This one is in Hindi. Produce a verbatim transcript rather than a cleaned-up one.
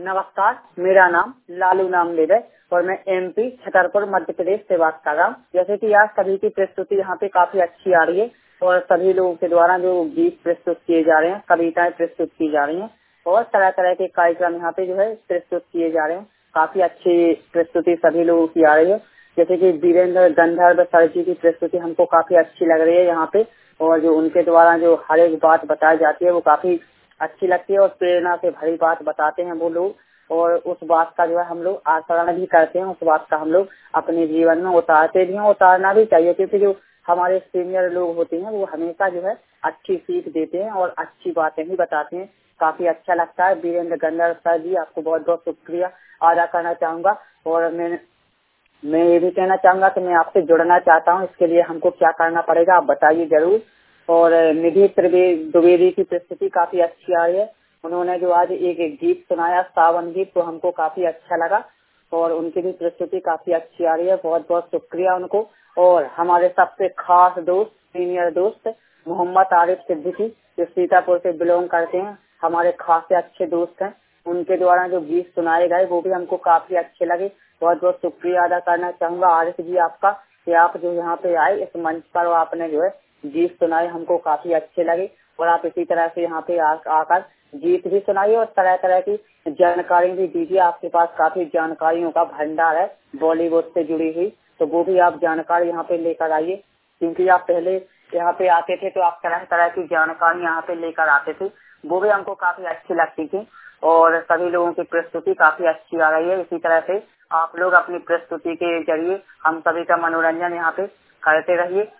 नमस्कार, मेरा नाम लालू नामदेव है और मैं एमपी छतरपुर मध्य प्रदेश से बात कर रहा हूँ। जैसे कि आज सभी की प्रस्तुति यहाँ पे काफी अच्छी आ रही है और सभी लोगों के द्वारा जो गीत प्रस्तुत किए जा रहे हैं, कविताएं प्रस्तुत की जा रही हैं और तरह तरह के कार्यक्रम यहाँ पे जो है प्रस्तुत किए जा रहे हैं। काफी अच्छी प्रस्तुति सभी लोगों की आ रही है। जैसे कि वीरेंद्र गंधर्व सर जी की प्रस्तुति हमको काफी अच्छी लग रही है यहाँ पे, और जो उनके द्वारा जो हर एक बात बताई जाती है वो काफी अच्छी लगती है और प्रेरणा से भरी बात बताते हैं वो लोग, और उस बात का जो है हम लोग आचरण भी करते हैं। उस बात का हम लोग अपने जीवन में उतारते भी हैं, उतारना भी चाहिए, क्योंकि जो हमारे सीनियर लोग होते हैं वो हमेशा जो है अच्छी सीख देते हैं और अच्छी बातें ही बताते हैं। काफी अच्छा लगता है। वीरेंद्र गंधर्व सर जी, आपको बहुत बहुत शुक्रिया अदा करना चाहूंगा। और मैं मैं ये भी कहना चाहूंगा कि मैं आपसे जुड़ना चाहता हूँ। इसके लिए हमको क्या करना पड़ेगा आप बताइए जरूर। और निधि द्विवेदी की प्रस्तुति काफी अच्छी आ रही है। उन्होंने जो आज एक, एक गीत सुनाया सावन गीत, तो हमको काफी अच्छा लगा और उनकी भी प्रस्तुति काफी अच्छी आ रही है। बहुत बहुत शुक्रिया उनको। और हमारे सबसे खास दोस्त, सीनियर दोस्त मोहम्मद आरिफ सिद्दीकी जो सीतापुर से बिलोंग करते हैं, हमारे खासे अच्छे दोस्त हैं। उनके द्वारा जो गीत सुनाए गए वो भी हमको काफी अच्छे लगे। बहुत बहुत शुक्रिया अदा करना चाहूंगा आरिफ जी आपका कि आप जो यहाँ पे आए इस मंच पर और आपने जो है गीत सुनाए, हमको काफी अच्छे लगे। और आप इसी तरह से यहाँ पे आ, आकर गीत भी सुनाइए और तरह तरह की जानकारी भी दीजिए। आपके पास काफी जानकारियों का भंडार है बॉलीवुड से जुड़ी हुई, तो वो भी आप जानकारी यहाँ पे लेकर आइए। क्योंकि आप पहले यहाँ पे आते थे तो आप तरह तरह की जानकारी यहाँ पे लेकर आते थे, वो भी हमको काफी अच्छी लगती थी। और सभी लोगों की प्रस्तुति काफी अच्छी आ रही है। इसी तरह से आप लोग अपनी प्रस्तुति के जरिए हम सभी का मनोरंजन यहाँ पे करते रहिए।